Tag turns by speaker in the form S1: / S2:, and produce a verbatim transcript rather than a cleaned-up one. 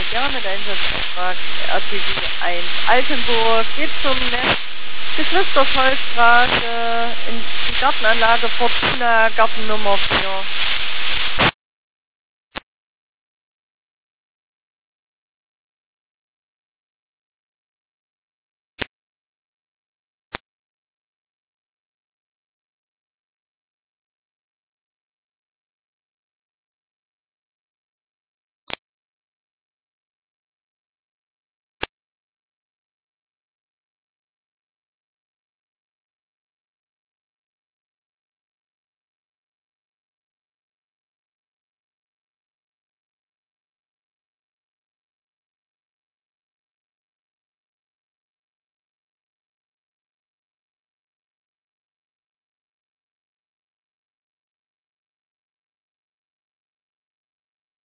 S1: gerne der Einsatzauftrag R T W eins Altenburg. Geht zum Netz Geschwister Zollstraße in die Gartenanlage Fortuna, Garten Nummer vier.